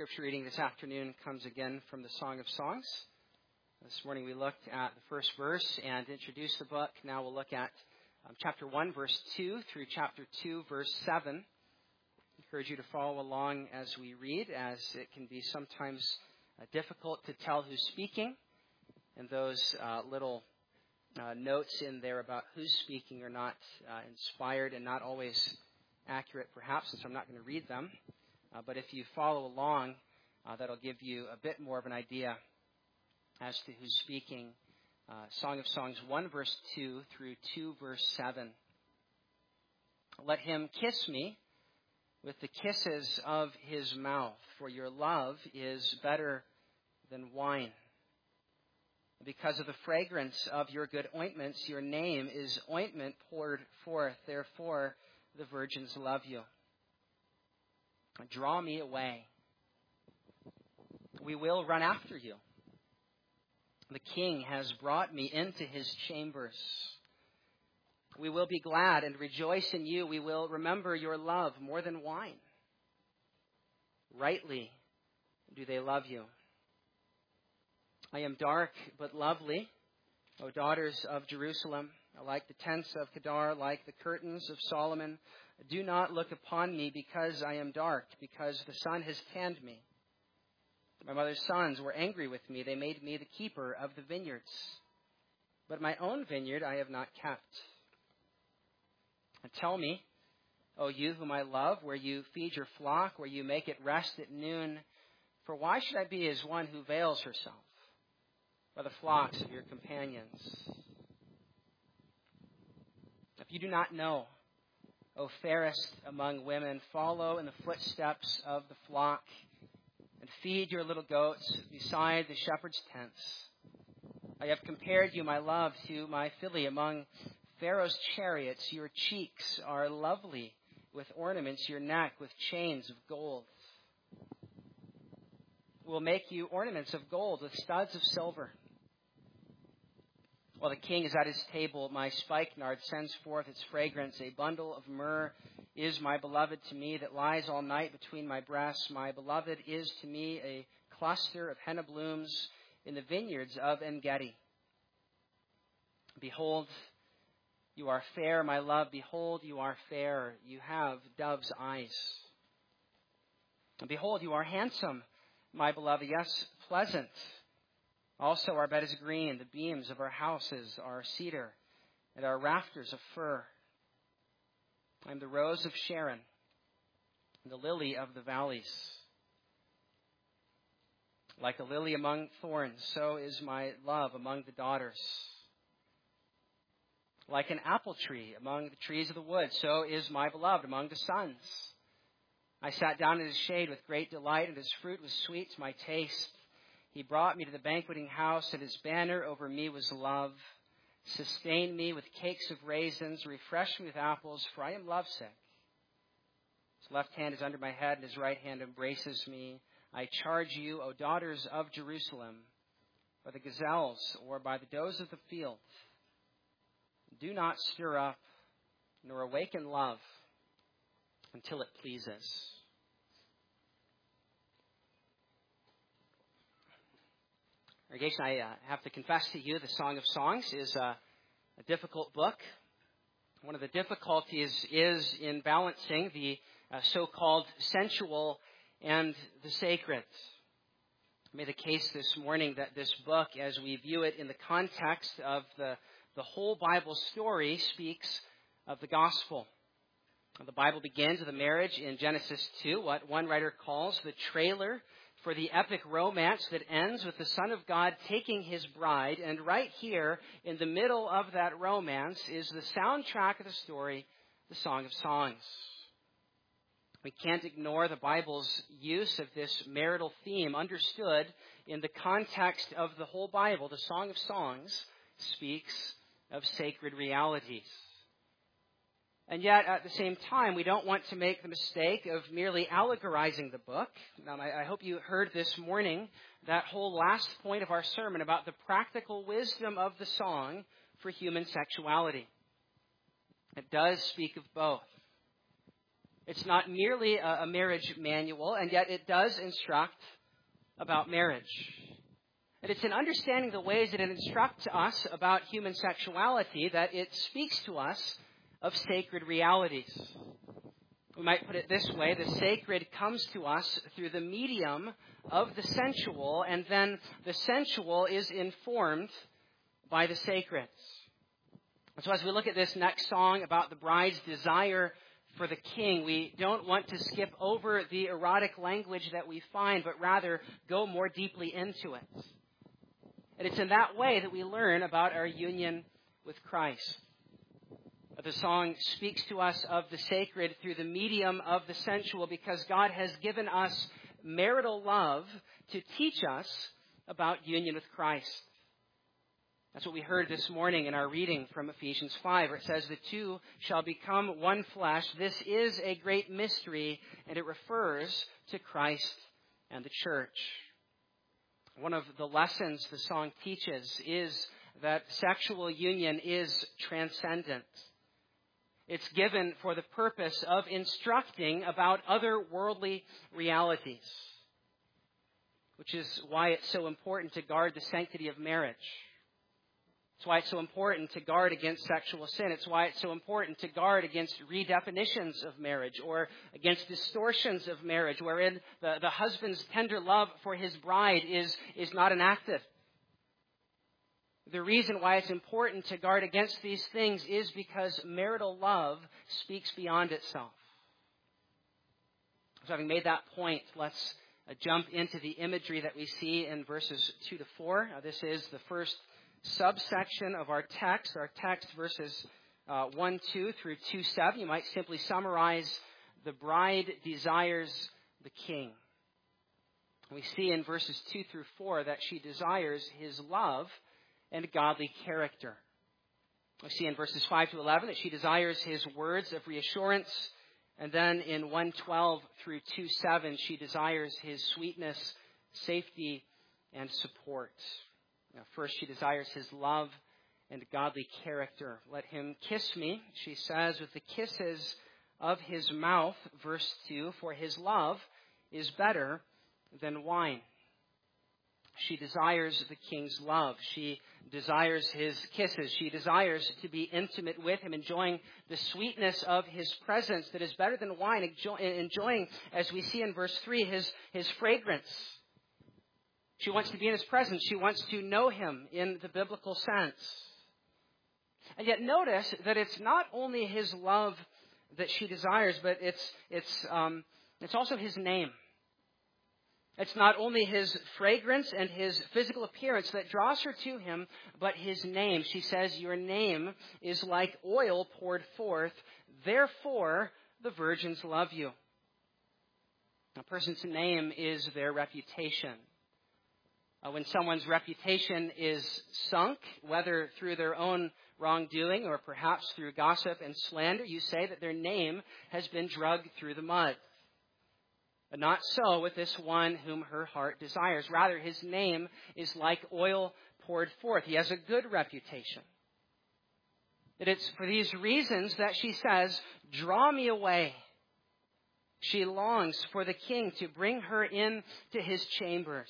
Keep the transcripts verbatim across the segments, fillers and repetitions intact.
Scripture reading this afternoon comes again from the Song of Songs. This morning we looked at the first verse and introduced the book. Now we'll look at um, chapter one, verse two through chapter two, verse seven. I encourage you to follow along as we read, as it can be sometimes uh, difficult to tell who's speaking. And those uh, little uh, notes in there about who's speaking are not uh, inspired and not always accurate, perhaps, and so I'm not going to read them. Uh, but if you follow along, uh, that'll give you a bit more of an idea as to who's speaking. Uh, Song of Songs one, verse two through two, verse seven. Let him kiss me with the kisses of his mouth, for your love is better than wine. Because of the fragrance of your good ointments, your name is ointment poured forth. Therefore, the virgins love you. Draw me away. We will run after you. The King has brought me into his chambers. We will be glad and rejoice in you. We will remember your love more than wine. Rightly do they love you. I am dark but lovely, O daughters of Jerusalem. Like the tents of Kedar, like the curtains of Solomon. Do not look upon me because I am dark, because the sun has tanned me. My mother's sons were angry with me. They made me the keeper of the vineyards. But my own vineyard I have not kept. And tell me, O you whom I love, where you feed your flock, where you make it rest at noon, for why should I be as one who veils herself by the flocks of your companions? If you do not know, O fairest among women, follow in the footsteps of the flock and feed your little goats beside the shepherd's tents. I have compared you, my love, to my filly among Pharaoh's chariots. Your cheeks are lovely with ornaments, your neck with chains of gold. We'll make you ornaments of gold with studs of silver. While the king is at his table, my spikenard sends forth its fragrance. A bundle of myrrh is my beloved to me that lies all night between my breasts. My beloved is to me a cluster of henna blooms in the vineyards of En-gedi. Behold, you are fair, my love. Behold, you are fair. You have dove's eyes. And behold, you are handsome, my beloved. Yes, pleasant. Also, our bed is green. The beams of our houses are cedar, and our rafters of fir. I am the rose of Sharon, the lily of the valleys. Like a lily among thorns, so is my love among the daughters. Like an apple tree among the trees of the wood, so is my beloved among the sons. I sat down in his shade with great delight, and his fruit was sweet to my taste. He brought me to the banqueting house, and his banner over me was love. Sustain me with cakes of raisins, refresh me with apples, for I am lovesick. His left hand is under my head, and his right hand embraces me. I charge you, O daughters of Jerusalem, by the gazelles or by the does of the field, do not stir up nor awaken love until it pleases. Congregation, I uh, have to confess to you, the Song of Songs is uh, a difficult book. One of the difficulties is in balancing the uh, so-called sensual and the sacred. I made the case this morning that this book, as we view it in the context of the, the whole Bible story, speaks of the gospel. The Bible begins with a marriage in Genesis two, what one writer calls the trailer for the epic romance that ends with the Son of God taking his bride. And right here in the middle of that romance is the soundtrack of the story, the Song of Songs. We can't ignore the Bible's use of this marital theme understood in the context of the whole Bible. The Song of Songs speaks of sacred realities. And yet, at the same time, we don't want to make the mistake of merely allegorizing the book. Now, I hope you heard this morning that whole last point of our sermon about the practical wisdom of the song for human sexuality. It does speak of both. It's not merely a, a marriage manual, and yet it does instruct about marriage. And it's in understanding the ways that it instructs us about human sexuality that it speaks to us of sacred realities. We might put it this way: the sacred comes to us through the medium of the sensual, and then the sensual is informed by the sacred. So as we look at this next song about the bride's desire for the king, we don't want to skip over the erotic language that we find, but rather go more deeply into it. And it's in that way that we learn about our union with Christ. The song speaks to us of the sacred through the medium of the sensual, because God has given us marital love to teach us about union with Christ. That's what we heard this morning in our reading from Ephesians five, where it says, "The two shall become one flesh." This is a great mystery, and it refers to Christ and the church. One of the lessons the song teaches is that sexual union is transcendent. It's given for the purpose of instructing about otherworldly realities, which is why it's so important to guard the sanctity of marriage. It's why it's so important to guard against sexual sin. It's why it's so important to guard against redefinitions of marriage or against distortions of marriage, wherein the, the husband's tender love for his bride is, is not enacted. The reason why it's important to guard against these things is because marital love speaks beyond itself. So having made that point, let's uh, jump into the imagery that we see in verses two to four. Uh, this is the first subsection of our text, our text verses uh, one, two through two, seven. You might simply summarize: the bride desires the king. We see in verses two through four that she desires his love and godly character. We see in verses five to eleven that she desires his words of reassurance. And then in one twelve through two seven, she desires his sweetness, safety, and support. Now, first, she desires his love and godly character. "Let him kiss me," she says, "with the kisses of his mouth." Verse two, "For his love is better than wine." She desires the king's love. She desires his kisses. She desires to be intimate with him, enjoying the sweetness of his presence that is better than wine, enjoying, as we see in verse three, his, his fragrance. She wants to be in his presence. She wants to know him in the biblical sense. And yet notice that it's not only his love that she desires, but it's, it's, um, it's also his name. It's not only his fragrance and his physical appearance that draws her to him, but his name. She says, "Your name is like oil poured forth. Therefore, the virgins love you." A person's name is their reputation. Uh, when someone's reputation is sunk, whether through their own wrongdoing or perhaps through gossip and slander, you say that their name has been dragged through the mud. But not so with this one whom her heart desires. Rather, his name is like oil poured forth. He has a good reputation. It is for these reasons that she says, "Draw me away." She longs for the king to bring her in to his chambers.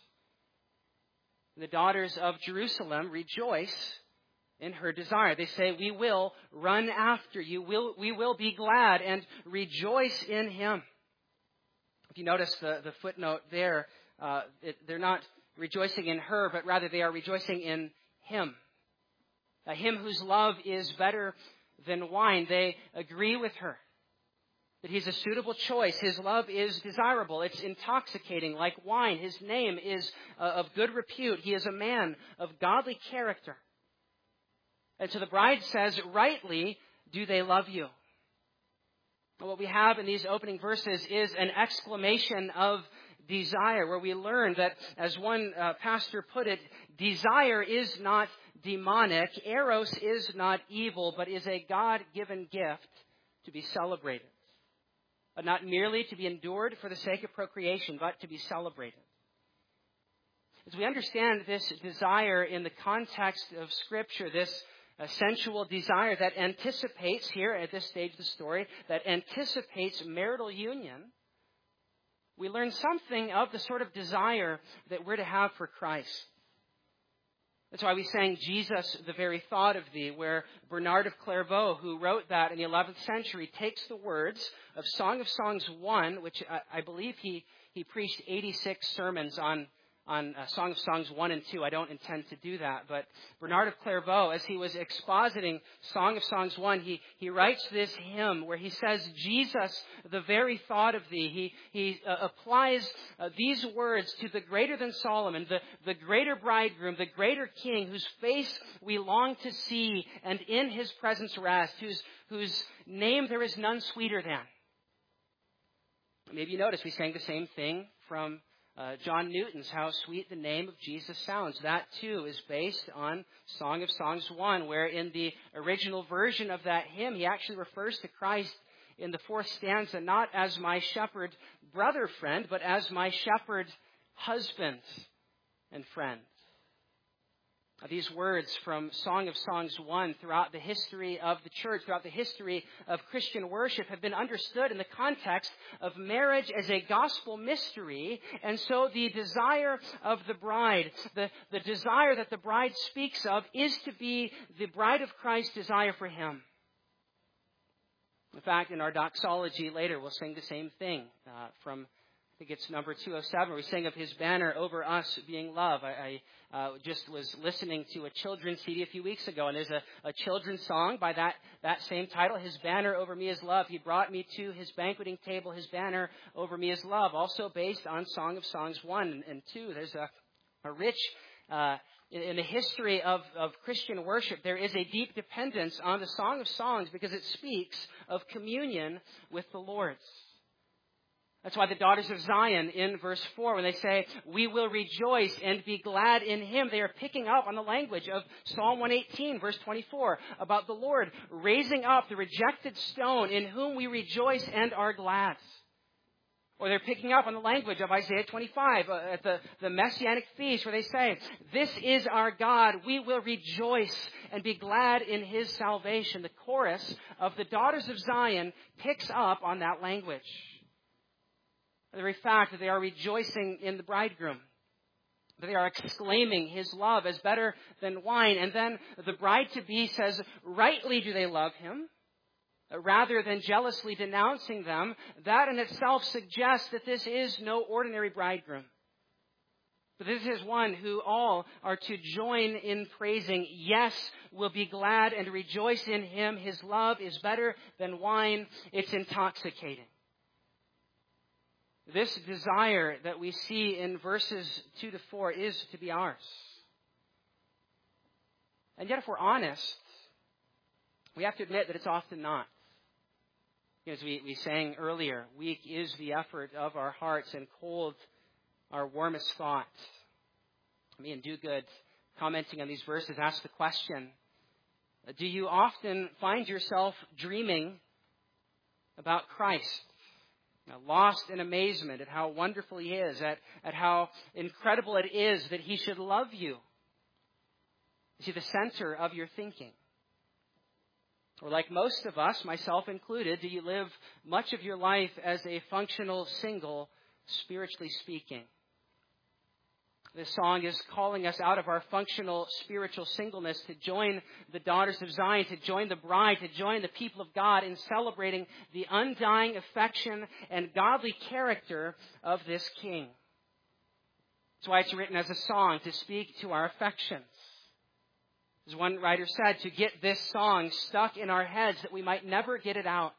The daughters of Jerusalem rejoice in her desire. They say, "We will run after you. We'll, we will be glad and rejoice in him." If you notice the, the footnote there, uh, it, they're not rejoicing in her, but rather they are rejoicing in him. Uh, him whose love is better than wine. They agree with her that he's a suitable choice. His love is desirable. It's intoxicating like wine. His name is uh, of good repute. He is a man of godly character. And so the bride says, rightly do they love you. What we have in these opening verses is an exclamation of desire, where we learn that, as one uh, pastor put it, desire is not demonic, eros is not evil, but is a God-given gift to be celebrated. But not merely to be endured for the sake of procreation, but to be celebrated. As we understand this desire in the context of Scripture, this a sensual desire that anticipates, here at this stage of the story, that anticipates marital union, we learn something of the sort of desire that we're to have for Christ. That's why we sang Jesus, the very thought of thee, where Bernard of Clairvaux, who wrote that in the eleventh century, takes the words of Song of Songs one, which I, I believe he, he preached eighty-six sermons on on uh, Song of Songs one and two. I don't intend to do that. But Bernard of Clairvaux, as he was expositing Song of Songs one, he, he writes this hymn where he says, Jesus, the very thought of thee. He, he uh, applies uh, these words to the greater than Solomon, the, the greater bridegroom, the greater king, whose face we long to see and in his presence rest, whose, whose name there is none sweeter than. Maybe you notice we sang the same thing from Uh, John Newton's How Sweet the Name of Jesus Sounds. That too is based on Song of Songs one, where in the original version of that hymn, he actually refers to Christ in the fourth stanza, not as my shepherd brother friend, but as my shepherd husband and friend. These words from Song of Songs one throughout the history of the church, throughout the history of Christian worship, have been understood in the context of marriage as a gospel mystery. And so the desire of the bride, the, the desire that the bride speaks of, is to be the bride of Christ's desire for him. In fact, in our doxology later, we'll sing the same thing uh, from I think it's number two oh seven. We sing of his banner over us being love. I, I uh, just was listening to a children's C D a few weeks ago, and there's a, a children's song by that, that same title, His Banner Over Me Is Love. He brought me to his banqueting table, his banner over me is love, also based on Song of Songs one and, and two. There's a, a rich, uh, in, in the history of, of Christian worship, there is a deep dependence on the Song of Songs because it speaks of communion with the Lord. That's why the daughters of Zion in verse four, when they say, we will rejoice and be glad in him, they are picking up on the language of Psalm one eighteen, verse twenty-four, about the Lord raising up the rejected stone in whom we rejoice and are glad. Or they're picking up on the language of Isaiah twenty-five uh, at the, the Messianic feast, where they say, this is our God, we will rejoice and be glad in his salvation. The chorus of the daughters of Zion picks up on that language. The very fact that they are rejoicing in the bridegroom, that they are exclaiming his love as better than wine. And then the bride-to-be says, rightly do they love him, rather than jealously denouncing them. That in itself suggests that this is no ordinary bridegroom. But this is one who all are to join in praising. Yes, we'll be glad and rejoice in him. His love is better than wine. It's intoxicating. This desire that we see in verses two to four is to be ours. And yet, if we're honest, we have to admit that it's often not. As we, we sang earlier, weak is the effort of our hearts and cold our warmest thought. Me and Do Good, commenting on these verses, ask the question, do you often find yourself dreaming about Christ? Now, lost in amazement at how wonderful he is, at, at how incredible it is that he should love you. Is he the center of your thinking? Or like most of us, myself included, do you live much of your life as a functional single, spiritually speaking? This song is calling us out of our functional spiritual singleness to join the daughters of Zion, to join the bride, to join the people of God in celebrating the undying affection and godly character of this King. That's why it's written as a song, to speak to our affections. As one writer said, to get this song stuck in our heads that we might never get it out.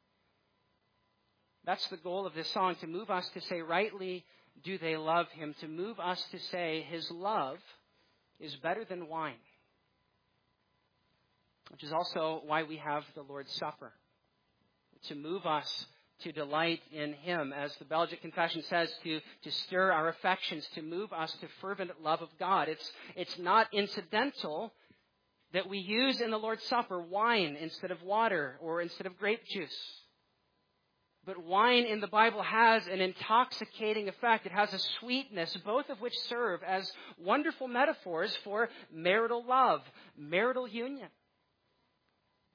That's the goal of this song, to move us to say rightly, do they love him? To move us to say his love is better than wine. Which is also why we have the Lord's Supper. To move us to delight in him. As the Belgic Confession says, to, to stir our affections, to move us to fervent love of God. It's, it's not incidental that we use in the Lord's Supper wine instead of water or instead of grape juice. But wine in the Bible has an intoxicating effect. It has a sweetness, both of which serve as wonderful metaphors for marital love, marital union.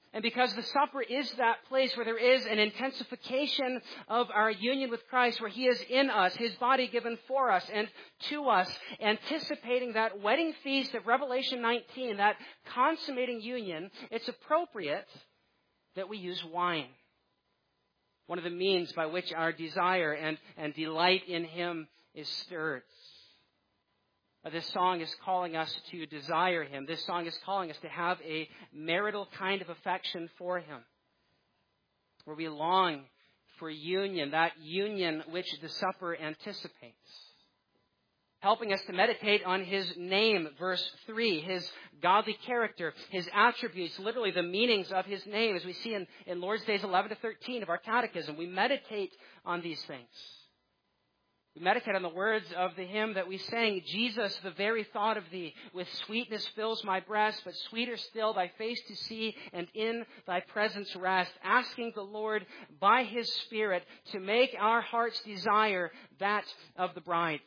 And because the supper is that place where there is an intensification of our union with Christ, where he is in us, his body given for us and to us, anticipating that wedding feast of Revelation nineteen, that consummating union, it's appropriate that we use wine. One of the means by which our desire and, and delight in him is stirred. This song is calling us to desire him. This song is calling us to have a marital kind of affection for him, where we long for union, that union which the supper anticipates. Helping us to meditate on his name, verse three, his godly character, his attributes, literally the meanings of his name, as we see in, in Lord's Days eleven to thirteen of our catechism. We meditate on these things. We meditate on the words of the hymn that we sang, Jesus, the very thought of thee, with sweetness fills my breast, but sweeter still thy face to see, and in thy presence rest, asking the Lord by his Spirit to make our heart's desire that of the bride.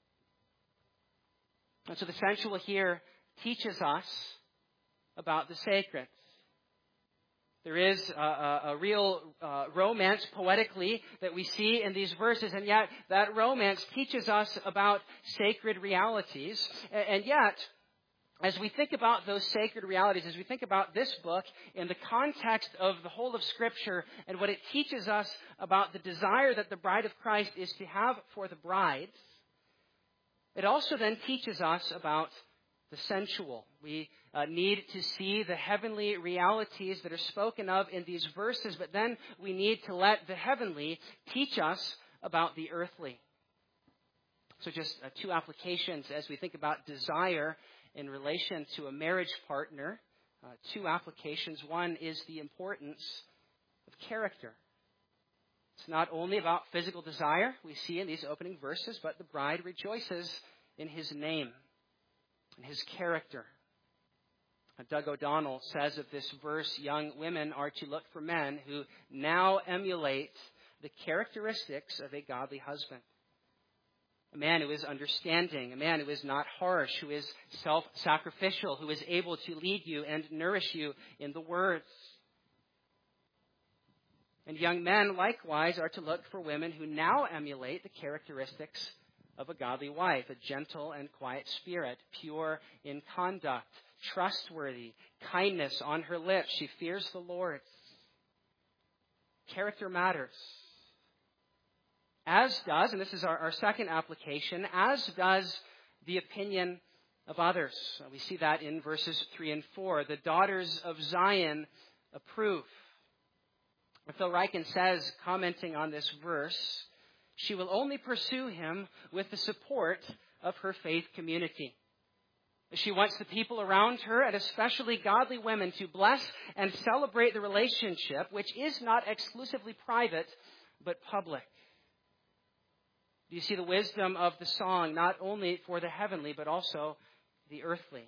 And so the sensual here teaches us about the sacred. There is a, a, a real uh, romance poetically that we see in these verses, and yet that romance teaches us about sacred realities. And, and yet, as we think about those sacred realities, as we think about this book in the context of the whole of Scripture and what it teaches us about the desire that the bride of Christ is to have for the bride, it also then teaches us about the sensual. We uh, need to see the heavenly realities that are spoken of in these verses, but then we need to let the heavenly teach us about the earthly. So just uh, two applications as we think about desire in relation to a marriage partner. Uh, two applications. One is the importance of character. It's not only about physical desire, we see in these opening verses, but the bride rejoices in his name, in his character. Doug O'Donnell says of this verse, young women are to look for men who now emulate the characteristics of a godly husband. A man who is understanding, a man who is not harsh, who is self-sacrificial, who is able to lead you and nourish you in the words. And young men, likewise, are to look for women who now emulate the characteristics of a godly wife, a gentle and quiet spirit, pure in conduct, trustworthy, kindness on her lips. She fears the Lord. Character matters. As does, and this is our, our second application, as does the opinion of others. We see that in verses three and four. The daughters of Zion approve. Phil Ryken says, commenting on this verse, she will only pursue him with the support of her faith community. She wants the people around her, and especially godly women, to bless and celebrate the relationship, which is not exclusively private, but public. Do you see the wisdom of the song, not only for the heavenly, but also the earthly?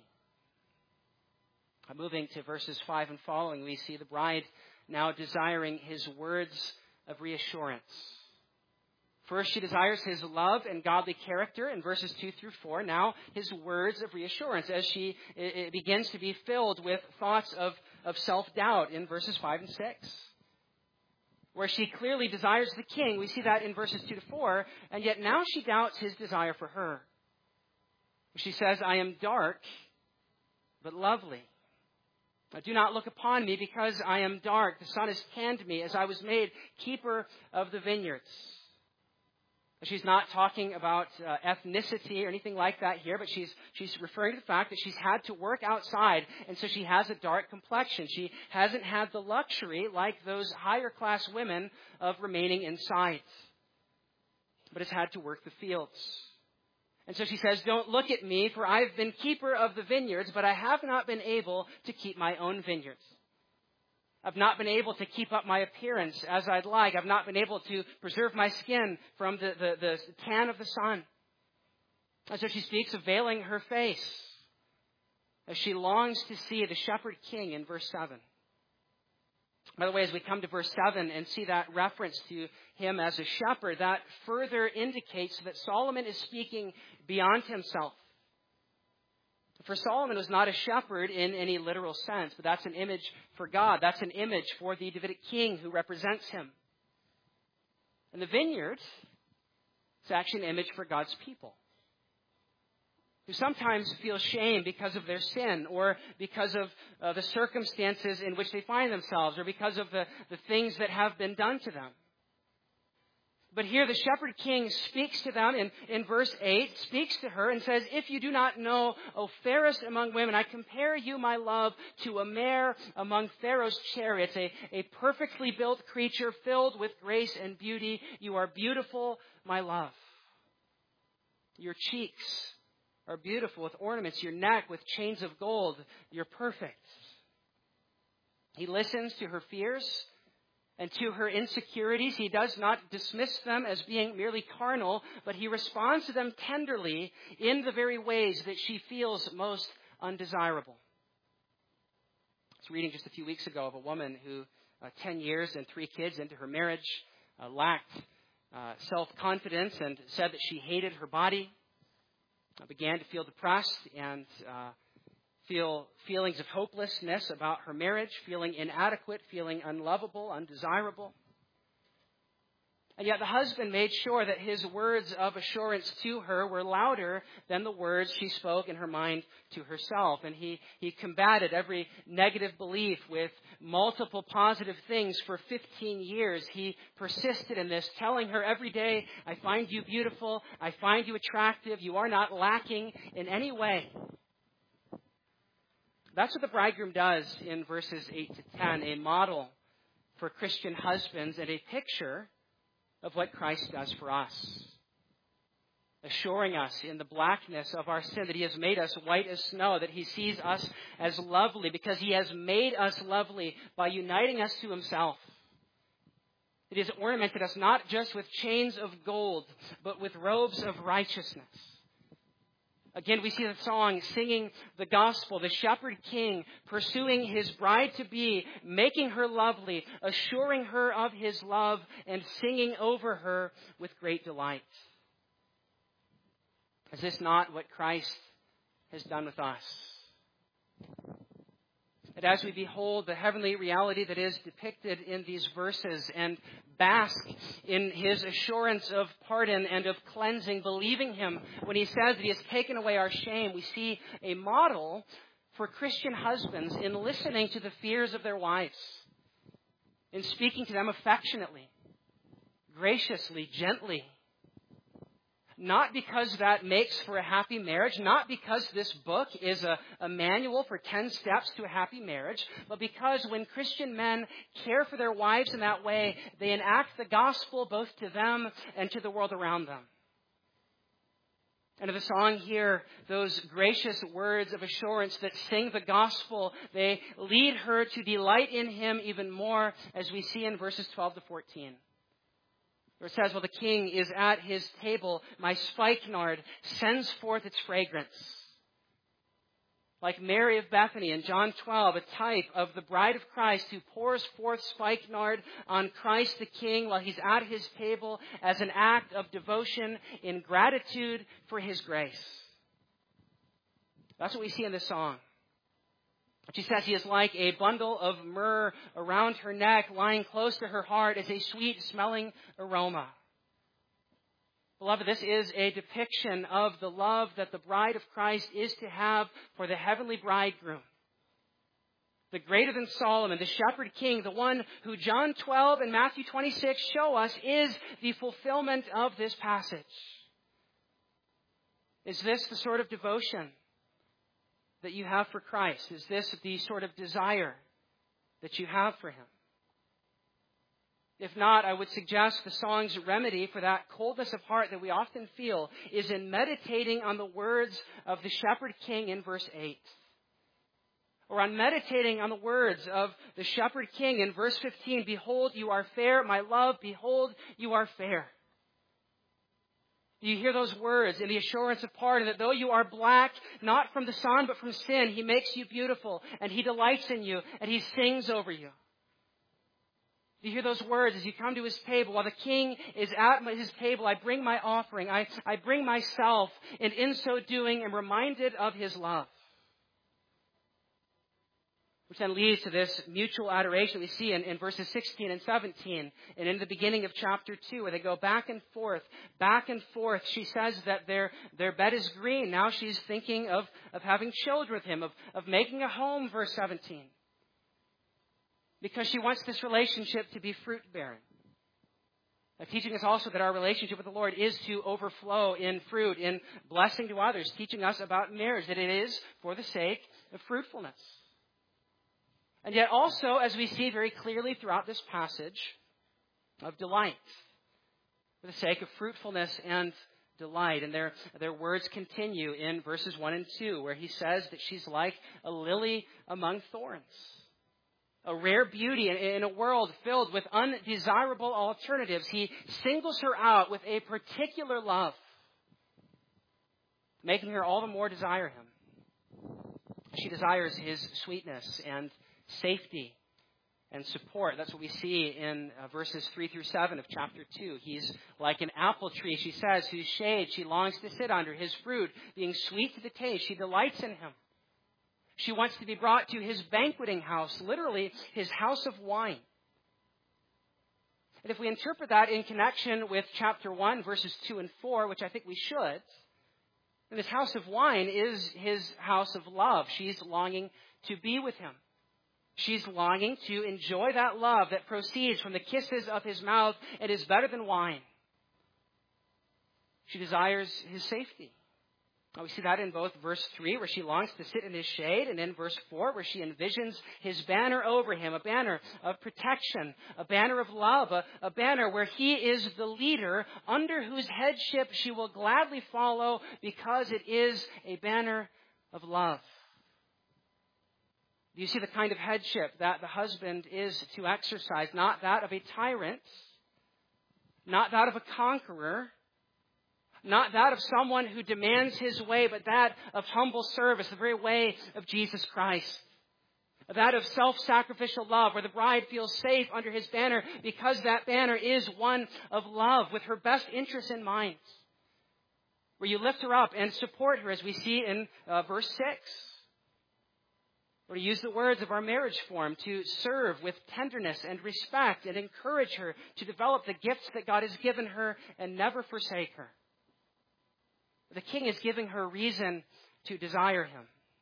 Moving to verses five and following, we see the bride now desiring his words of reassurance. First, she desires his love and godly character in verses two through four. Now, his words of reassurance as she it begins to be filled with thoughts of, of self-doubt in verses five and six. Where she clearly desires the king, we see that in verses two to four, and yet now she doubts his desire for her. She says, I am dark, but lovely. Do not look upon me because I am dark. The sun has tanned me as I was made keeper of the vineyards. She's not talking about uh, ethnicity or anything like that here, but she's she's referring to the fact that she's had to work outside, and so she has a dark complexion. She hasn't had the luxury, like those higher class women, of remaining inside, but has had to work the fields. And so she says, don't look at me, for I've been keeper of the vineyards, but I have not been able to keep my own vineyards. I've not been able to keep up my appearance as I'd like. I've not been able to preserve my skin from the, the, the tan of the sun. And so she speaks of veiling her face as she longs to see the shepherd king in verse seven. By the way, as we come to verse seven and see that reference to him as a shepherd, that further indicates that Solomon is speaking beyond himself. For Solomon was not a shepherd in any literal sense, but that's an image for God. That's an image for the Davidic king who represents him. And the vineyard is actually an image for God's people, who sometimes feel shame because of their sin or because of uh, the circumstances in which they find themselves or because of the, the things that have been done to them. But here the shepherd king speaks to them in, in verse eight, speaks to her and says, "If you do not know, O fairest among women, I compare you, my love, to a mare among Pharaoh's chariots, a, a perfectly built creature filled with grace and beauty. You are beautiful, my love. Your cheeks are beautiful with ornaments, your neck with chains of gold. You're perfect." He listens to her fears and to her insecurities. He does not dismiss them as being merely carnal, but he responds to them tenderly in the very ways that she feels most undesirable. I was reading just a few weeks ago of a woman who, uh, ten years and three kids into her marriage, uh, lacked uh, self-confidence and said that she hated her body, uh, began to feel depressed and uh, feel feelings of hopelessness about her marriage, feeling inadequate, feeling unlovable, undesirable. And yet the husband made sure that his words of assurance to her were louder than the words she spoke in her mind to herself. And he, he combated every negative belief with multiple positive things for fifteen years. He persisted in this, telling her every day, "I find you beautiful, I find you attractive, you are not lacking in any way." That's what the bridegroom does in verses eight to ten, a model for Christian husbands and a picture of what Christ does for us, assuring us in the blackness of our sin that he has made us white as snow, that he sees us as lovely because he has made us lovely by uniting us to himself. It has ornamented us not just with chains of gold, but with robes of righteousness. Again, we see the song singing the gospel, the shepherd king pursuing his bride-to-be, making her lovely, assuring her of his love, and singing over her with great delight. Is this not what Christ has done with us? That as we behold the heavenly reality that is depicted in these verses and bask in his assurance of pardon and of cleansing, believing him when he says that he has taken away our shame, we see a model for Christian husbands in listening to the fears of their wives, in speaking to them affectionately, graciously, gently. Not because that makes for a happy marriage, not because this book is a, a manual for ten steps to a happy marriage, but because when Christian men care for their wives in that way, they enact the gospel both to them and to the world around them. And in the song here, those gracious words of assurance that sing the gospel, they lead her to delight in him even more, as we see in verses twelve to fourteen. Where it says, "While the king is at his table, my spikenard sends forth its fragrance." Like Mary of Bethany in John twelve, a type of the bride of Christ who pours forth spikenard on Christ the King while he's at his table as an act of devotion in gratitude for his grace. That's what we see in this song. She says he is like a bundle of myrrh around her neck, lying close to her heart as a sweet-smelling aroma. Beloved, this is a depiction of the love that the bride of Christ is to have for the heavenly bridegroom. The greater than Solomon, the shepherd king, the one who John twelve and Matthew twenty-six show us is the fulfillment of this passage. Is this the sort of devotion that you have for Christ? Is this the sort of desire that you have for him? If not, I would suggest the song's remedy for that coldness of heart that we often feel is in meditating on the words of the shepherd king in verse eight. Or on meditating on the words of the shepherd king in verse fifteen, "Behold, you are fair, my love, behold, you are fair." Do you hear those words in the assurance of pardon that though you are black, not from the sun, but from sin, he makes you beautiful and he delights in you and he sings over you? Do you hear those words as you come to his table? While the king is at his table, I bring my offering. I, I bring myself, and in so doing am reminded of his love. which then leads to this mutual adoration we see in, in verses sixteen and seventeen, and in the beginning of chapter two, where they go back and forth, back and forth. She says that their, their bed is green. Now she's thinking of, of having children with him, of, of making a home, verse seventeen. Because she wants this relationship to be fruit-bearing. Now, teaching us also that our relationship with the Lord is to overflow in fruit, in blessing to others, teaching us about marriage, that it is for the sake of fruitfulness. And yet also, as we see very clearly throughout this passage, of delight, for the sake of fruitfulness and delight. And their, their words continue in verses one and two, where he says that she's like a lily among thorns, a rare beauty in a world filled with undesirable alternatives. He singles her out with a particular love, making her all the more desire him. She desires his sweetness and safety and support. That's what we see in uh, verses three through seven of chapter two. He's like an apple tree, she says, whose shade she longs to sit under, his fruit being sweet to the taste. She delights in him. She wants to be brought to his banqueting house, literally his house of wine. And if we interpret that in connection with chapter one, verses two and four, which I think we should, then his house of wine is his house of love. She's longing to be with him. She's longing to enjoy that love that proceeds from the kisses of his mouth and is better than wine. She desires his safety. Now, we see that in both verse three, where she longs to sit in his shade, and in verse four, where she envisions his banner over him, a banner of protection, a banner of love, a, a banner where he is the leader, under whose headship she will gladly follow, because it is a banner of love. Do you see the kind of headship that the husband is to exercise? Not that of a tyrant, not that of a conqueror, not that of someone who demands his way, but that of humble service, the very way of Jesus Christ. That of self-sacrificial love, where the bride feels safe under his banner because that banner is one of love with her best interests in mind. Where you lift her up and support her, as we see in uh, verse six. Or to use the words of our marriage form, to serve with tenderness and respect and encourage her to develop the gifts that God has given her and never forsake her. The king is giving her reason to desire him.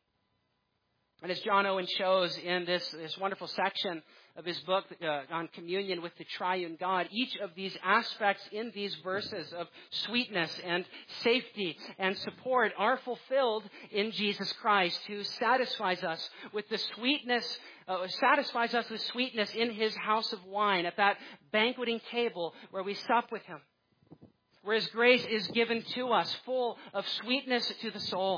And as John Owen shows in this, this wonderful section of his book uh, on communion with the triune God, each of these aspects in these verses of sweetness and safety and support are fulfilled in Jesus Christ, who satisfies us with the sweetness, uh, satisfies us with sweetness in his house of wine, at that banqueting table where we sup with him, where his grace is given to us, full of sweetness to the soul.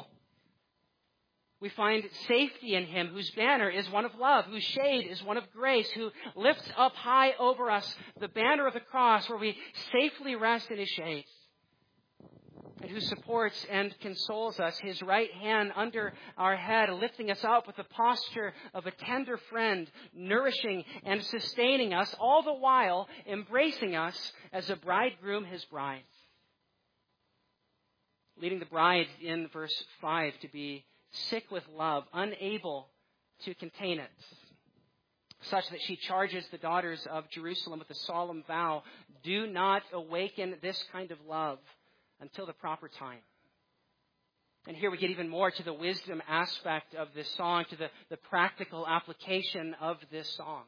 We find safety in him, whose banner is one of love, whose shade is one of grace, who lifts up high over us the banner of the cross, where we safely rest in his shade, and who supports and consoles us, his right hand under our head, lifting us up with the posture of a tender friend, nourishing and sustaining us, all the while embracing us as a bridegroom his bride. Leading the bride in verse five to be sick with love, unable to contain it, such that she charges the daughters of Jerusalem with a solemn vow, do not awaken this kind of love until the proper time. And here we get even more to the wisdom aspect of this song, to the, the practical application of this song.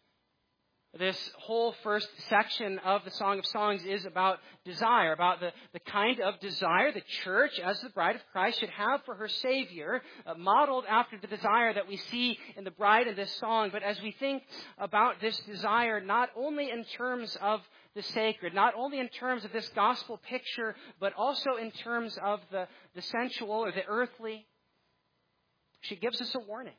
This whole first section of the Song of Songs is about desire, about the, the kind of desire the church, as the bride of Christ, should have for her Savior, uh, modeled after the desire that we see in the bride in this song. But as we think about this desire, not only in terms of the sacred, not only in terms of this gospel picture, but also in terms of the, the sensual or the earthly, she gives us a warning.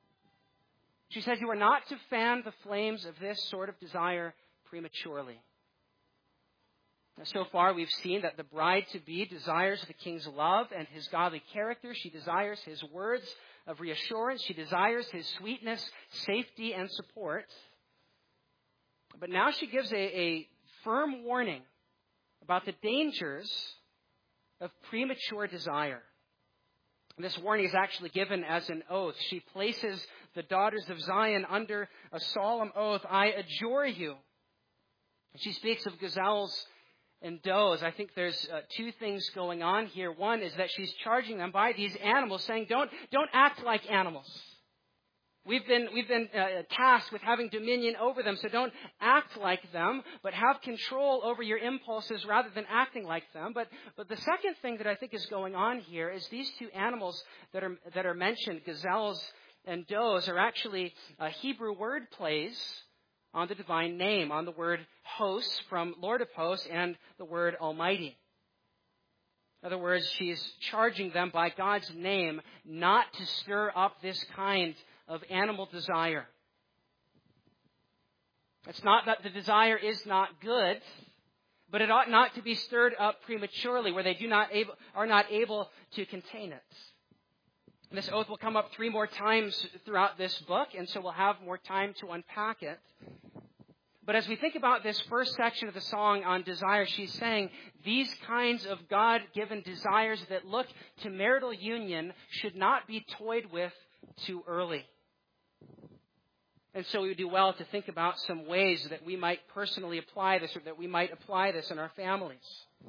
She says, you are not to fan the flames of this sort of desire prematurely. Now, so far, we've seen that the bride-to-be desires the king's love and his godly character. She desires his words of reassurance. She desires his sweetness, safety, and support. But now she gives a, a firm warning about the dangers of premature desire. And this warning is actually given as an oath. She places the daughters of Zion under a solemn oath, I adjure you. She speaks of gazelles and does. I think there's uh, two things going on here. One is that she's charging them by these animals, saying, don't, don't act like animals. We've been, we've been uh, tasked with having dominion over them, so don't act like them, but have control over your impulses rather than acting like them. But, but the second thing that I think is going on here is these two animals that are, that are mentioned, gazelles and does, are actually uh, Hebrew word plays on the divine name, on the word hosts from Lord of Hosts and the word Almighty. In other words, she's charging them by God's name not to stir up this kind of animal desire. It's not that the desire is not good, but it ought not to be stirred up prematurely where they do not able, are not able to contain it. And this oath will come up three more times throughout this book, and so we'll have more time to unpack it. But as we think about this first section of the song on desire, she's saying these kinds of God-given desires that look to marital union should not be toyed with too early. And so we would do well to think about some ways that we might personally apply this, or that we might apply this in our families.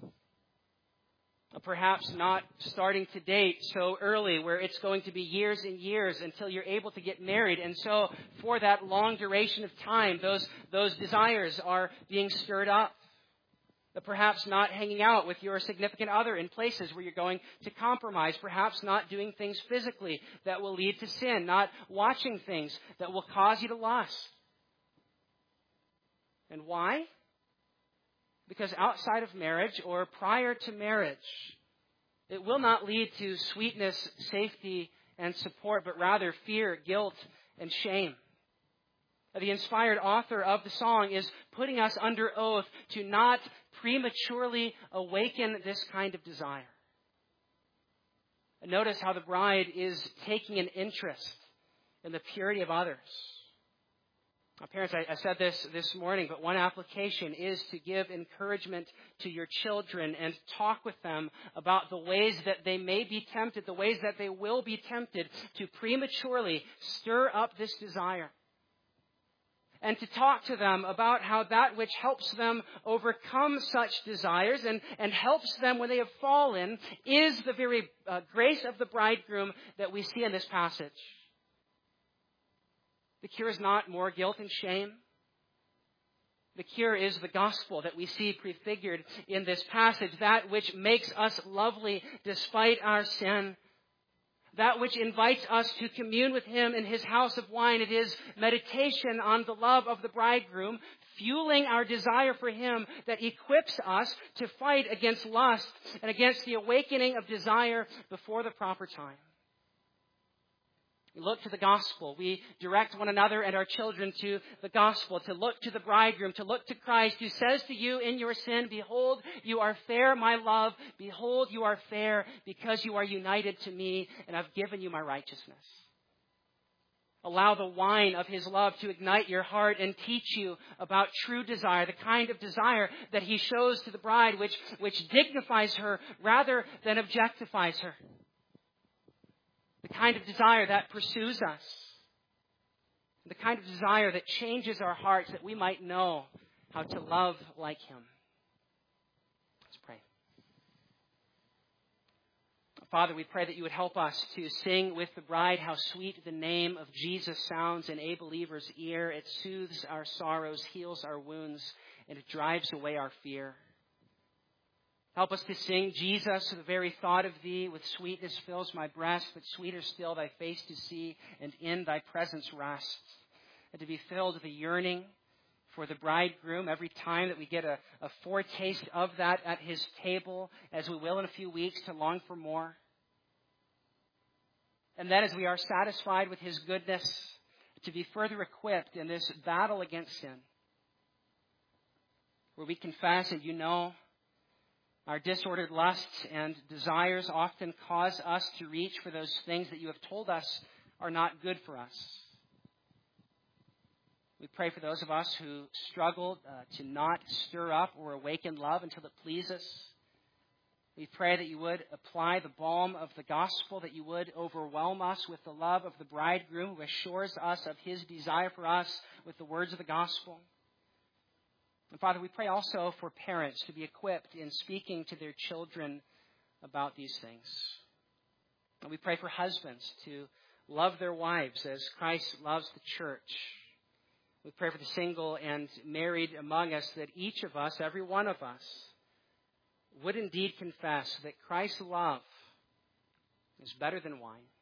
Perhaps not starting to date so early where it's going to be years and years until you're able to get married. And so for that long duration of time, those, those desires are being stirred up. But perhaps not hanging out with your significant other in places where you're going to compromise. Perhaps not doing things physically that will lead to sin. Not watching things that will cause you to lust. And why? Because outside of marriage or prior to marriage, it will not lead to sweetness, safety, and support, but rather fear, guilt, and shame. The inspired author of the song is putting us under oath to not prematurely awaken this kind of desire. And notice how the bride is taking an interest in the purity of others. Now, parents, I, I said this this morning, but one application is to give encouragement to your children and talk with them about the ways that they may be tempted, the ways that they will be tempted to prematurely stir up this desire. And to talk to them about how that which helps them overcome such desires and, and helps them when they have fallen is the very uh, grace of the bridegroom that we see in this passage. The cure is not more guilt and shame. The cure is the gospel that we see prefigured in this passage, that which makes us lovely despite our sin. That which invites us to commune with Him in His house of wine. It is meditation on the love of the bridegroom, fueling our desire for Him, that equips us to fight against lust and against the awakening of desire before the proper time. We look to the gospel. We direct one another and our children to the gospel, to look to the bridegroom, to look to Christ, who says to you in your sin, behold, you are fair, my love. Behold, you are fair because you are united to me, and I've given you my righteousness. Allow the wine of His love to ignite your heart and teach you about true desire, the kind of desire that He shows to the bride, which, which dignifies her rather than objectifies her. The kind of desire that pursues us. The kind of desire that changes our hearts, that we might know how to love like Him. Let's pray. Father, we pray that you would help us to sing with the bride how sweet the name of Jesus sounds in a believer's ear. It soothes our sorrows, heals our wounds, and it drives away our fear. Help us to sing, Jesus, the very thought of Thee with sweetness fills my breast, but sweeter still Thy face to see, and in Thy presence rest. And to be filled with a yearning for the bridegroom every time that we get a, a foretaste of that at His table, as we will in a few weeks, to long for more. And then as we are satisfied with His goodness, to be further equipped in this battle against sin, where we confess that you know our disordered lusts and desires often cause us to reach for those things that you have told us are not good for us. We pray for those of us who struggle uh, to not stir up or awaken love until it pleases. We pray that you would apply the balm of the gospel, that you would overwhelm us with the love of the bridegroom who assures us of his desire for us with the words of the gospel. And Father, we pray also for parents to be equipped in speaking to their children about these things. And we pray for husbands to love their wives as Christ loves the church. We pray for the single and married among us, that each of us, every one of us, would indeed confess that Christ's love is better than wine.